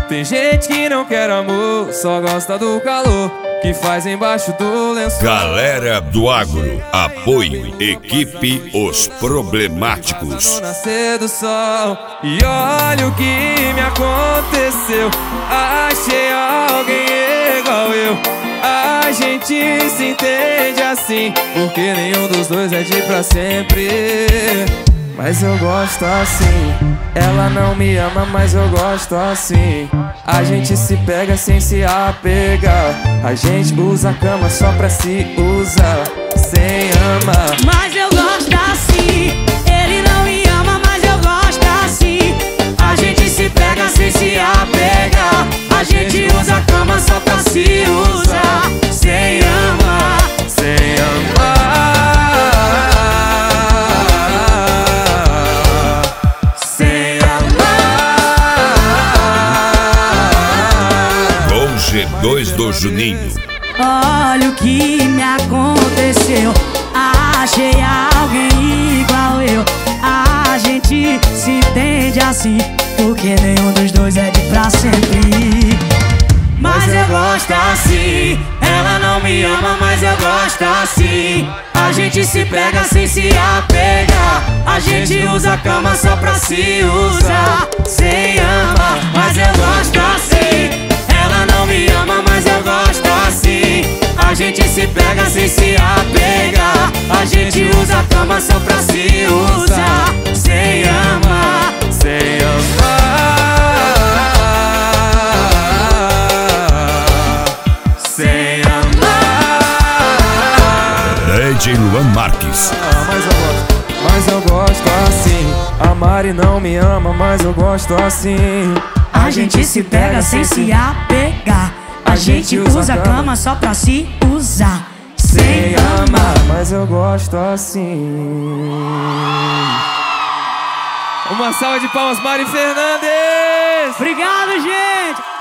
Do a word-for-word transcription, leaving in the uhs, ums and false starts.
Tem gente que não quer amor, só gosta do calor que faz embaixo do lençol. Galera do Agro, apoio, equipe Os Problemáticos. No nascer do sol, e olha o que me aconteceu. Achei alguém igual eu. A gente se entende assim, porque nenhum dos dois é de pra sempre. Mas eu gosto assim. Ela não me ama, mas eu gosto assim. A gente se pega sem se apegar. A gente usa a cama só pra se usar, sem amar. Mas eu gosto assim. Ele não me ama, mas eu gosto assim. A gente se pega sem se apegar. A gente usa a cama só pra se usar, sem amar, sem amar. G dois do Juninho. Olha o que me aconteceu. Achei alguém igual eu. A gente se entende assim, porque nenhum dos dois é de pra sempre. Mas eu gosto assim. Ela não me ama, mas eu gosto assim. A gente se pega sem se apegar. A gente usa a cama só pra se usar, sem amar. Mas eu gosto assim. Ela não me ama, mas eu gosto assim. A gente se pega sem se apegar. A gente usa a cama só pra se usar, sem amar, sem amar, sem amar. D J Luan Marques. Ah, mas eu gosto, mas eu gosto assim. A Mari não me ama, mas eu gosto assim. A gente se pega sem se apegar. A gente usa a cama só pra se usar, sem amar. Mas eu gosto assim. Uma salva de palmas, Mari Fernandes. Obrigado, gente.